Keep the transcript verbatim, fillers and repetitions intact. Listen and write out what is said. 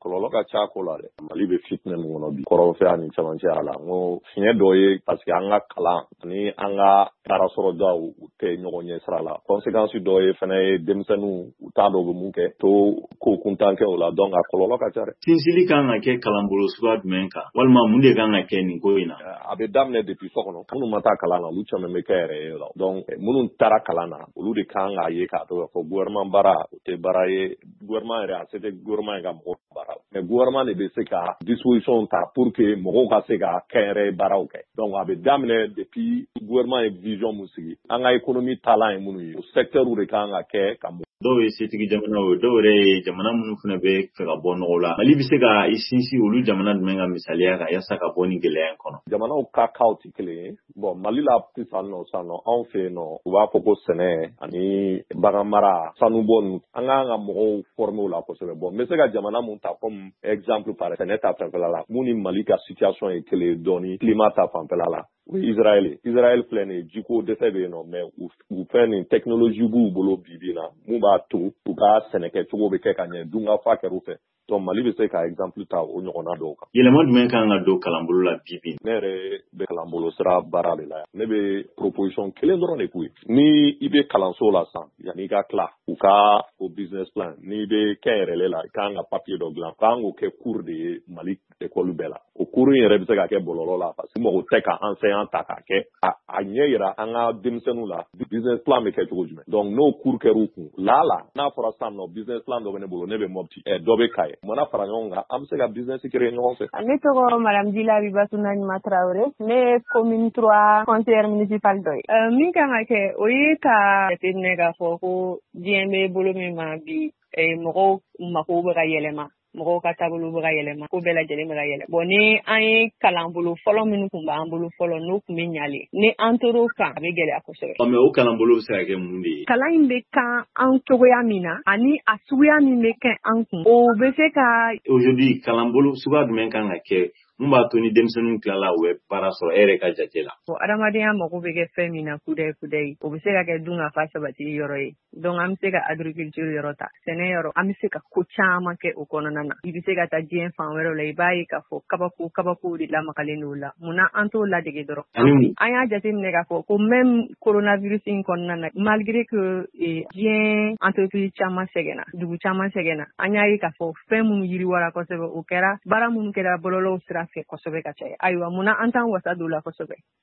kɔlɔlɔ ka ca ko la dɛ. Mali bɛ fitinɛ min kɔnɔ bi kɔrɔfɛ ani cɛmancɛ a la n ko fiɲɛ dɔ ye parce que an ka kalan ani an ka baara sɔrɔ daw u tɛ ɲɔgɔn ɲɛ sira la. Conséquence dɔ ye fana ye denmisɛnninw u t'a dɔn u bɛ mun kɛ to ko kuntan kɛ o la donc a kɔlɔlɔ ka ca dɛ. Sinsinli kan ka kɛ kalanbolo suguya jumɛn kan walima mun de kan ka kɛ nin ko in na? A bɛ daminɛ depuis so kɔnɔ minnu ma taa kalan na olu caman bɛ kɛ yɛrɛ ye la donc minnu taara kalan na olu de kan k'a ye k'a dɔn fɔ gouvernement baara o tɛ baara ye gouvernement yɛrɛ a se tɛ gouvernement ye ka mɔgɔ baara mais gouvernement de bɛ se ka disposition ta pour que mɔgɔw ka se ka kɛnyɛrɛye baaraw kɛ donc a bɛ daminɛ depuis gouvernement ye vision mun sigi an ka économie taalan ye minnu ye o secteur de kan ka kɛ ka dɔw ye setigi jamana o dɔw yɛrɛ ye jamana minnu fana bɛ fɛ ka bɔ nɔgɔ la Mali bɛ se ka i sinsin olu jamana jumɛn ka misaliya kan yasa ka bɔ ni gɛlɛya in kɔnɔ? Jamanaw ka kaw tɛ kelen ye bon Mali la sisan nɔ sisan nɔ anw fɛ yen nɔ u b'a fɔ ko sɛnɛ ani bagan mara sanubɔ ninnu an kan ka mɔgɔw former o la kosɛbɛ bon n bɛ se ka jamana mun ta comme exemple par sɛnɛ ta fanfɛla la mun ni Mali ka situation ye kelen ye dɔɔni climat ta fanfɛla la o ye Israël ye Israël filɛ nin ye jiko dɛsɛ bɛ yen nɔ mais u fɛn nin technologie b'u bolo bi bi in na mun b'a to u ka sɛnɛkɛcogo bɛ kɛ ka ɲɛ dunkafa kɛr'u fɛ donc Mali bɛ se ka exemple ta o ɲɔgɔnna dɔw kan. Yɛlɛma jumɛn kan ka don kalanbolo la bi bi? Ne yɛrɛ bɛ kalanbolo sira baara de la yan. Ne bɛ proposition kelen dɔrɔn de k'u ye. Ni i bɛ kalanso la san yanni i ka tila u ka o business plan n'i bɛ kɛnyɛrɛye la i kan ka papier dɔ dilan kan k'o kɛ cours de ye Mali école bɛɛ la. O cours in yɛrɛ bɛ se ka kɛ bɔlɔlɔ la parce que mɔgɔ tɛ ka enseignant ta k'a kɛ a a ɲɛ yira an ka denmisɛnninw la business plan bɛ kɛ cogo jumɛn donc n'o cours kɛr'u kun la la n'a fɔra sisan nɔ business plan dɔ bɛ ne bolo ne bɛ Mopti ɛ dɔ bɛ Kaye mana fara ɲɔgɔn kan an bɛ se ka business créer ɲɔgɔn fɛ. Ne tɔgɔ Madame Dila Abibatu Nanima Traoré ne ye commune trois conseillère municipale dɔ ye. Euh, min kan ka kɛ o ye ka jateminɛ k'a fɔ ko diɲɛ bɛ bolo min ma bi mɔgɔw mago bɛ ka yɛlɛma mɔgɔw ka taabolo bɛ ka yɛlɛma ko bɛɛ lajɛlen bɛ ka yɛlɛma bon ni an ye kalan bolo fɔlɔ minnu tun b'an bolo fɔlɔ n'o tun bɛ ɲalen ni an tor'o kan a bɛ gɛlɛya kosɛbɛ. Mais o kalan bolo bɛ se ka kɛ mun de ye? Kalan in bɛ kan an cogoya min na ani a suguya min bɛ kɛ an kun o bɛ se ka. Aujourd'hui kalan bolo suguya jumɛn kan ka kɛ mun b'a to ni denmisɛnninw tilala u bɛ baara sɔrɔ e yɛrɛ ka jate la? Bon adamadenya mago bɛ kɛ fɛn min na kudayi kudayi o bɛ se ka kɛ dunkafa sabatili yɔrɔ ye donc an bɛ se ka agriculture yɔrɔ ta sɛnɛ yɔrɔ an bɛ se ka ko caman kɛ o kɔnɔna na i bɛ se ka taa diɲɛ fan wɛrɛw la i b'a ye k'a fɔ kabako kabako de lamagalen don o la munna an t'o ladege dɔrɔn an y'a jateminɛ k'a fɔ ko même coronavirus in kɔnɔna na malgré que diɲɛ entreprise caman sɛgɛnna dugu caman sɛgɛnna an y'a ye k'a fɔ fɛn minnu yiriwara kosɛbɛ o kɛra baara minnu kɛra bɔlɔlɔw sira fɛ kosɛbɛ ka caya ayiwa munna an t'an wasa don la kosɛbɛ